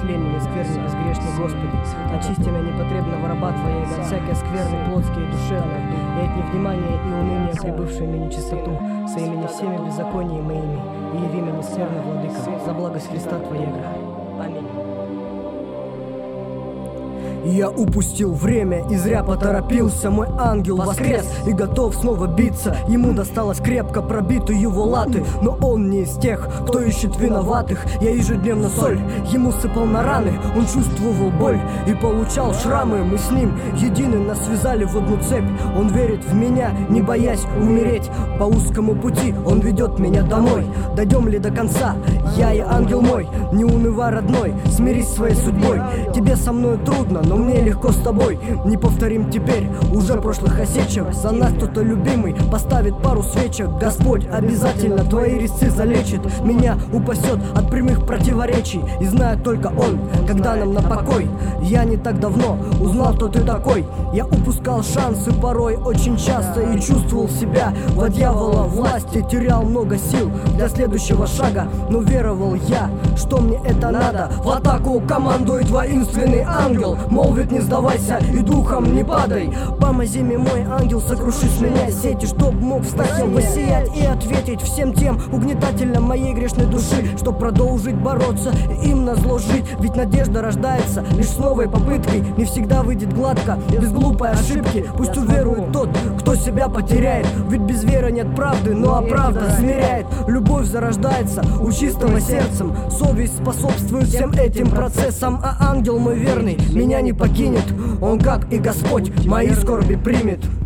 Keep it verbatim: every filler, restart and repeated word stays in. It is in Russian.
тления, скверни, безгрешный Господи. Очисти меня непотребного раба Твоего от всякой скверны плотской и душевной, и от невнимания и уныния, прибывшей мне нечистоту, соимени всеми беззакониями моими, и яви меня стерный владыка, за благость Христа Твоего. Аминь. Я упустил время и зря поторопился. Мой ангел воскрес и готов снова биться. Ему досталось крепко пробиты его латы, но он не из тех, кто ищет виноватых. Я ежедневно соль ему сыпал на раны. Он чувствовал боль и получал шрамы. Мы с ним едины, нас связали в одну цепь. Он верит в меня, не боясь умереть. По узкому пути он ведет меня домой. Дойдем ли до конца? Я и ангел мой. Не унывай, родной, смирись своей судьбой. Тебе со мной трудно, но мне легко с тобой. Не повторим теперь уже прошлых осечек. За нас кто-то любимый поставит пару свечек. Господь обязательно твои резцы залечит. Меня упасет от прямых противоречий. И знает только Он, когда нам на покой. Я не так давно узнал, кто ты такой. Я упускал шансы порой очень часто и чувствовал себя во дьявола власти. Терял много сил для следующего шага, но веровал я, что мне это надо. В атаку командует воинственный ангел. Молвит, не сдавайся и духом не падай. Помози мне, мой ангел, сокруши с меня сети, чтоб мог встать я, воссиять и ответить всем тем угнетателям моей грешной души, чтоб продолжить бороться и им назло жить. Ведь надежда рождается лишь с новой попыткой. Не всегда выйдет гладко, без глупой ошибки. Пусть уверует тот, кто себя потеряет. Ведь без веры нет правды, ну а правда смиряет. Любовь зарождается у чистого сердцем. Совесть способствует всем этим процессам. А ангел мой верный меня не покинет. Он, как и Господь, мои скорби примет.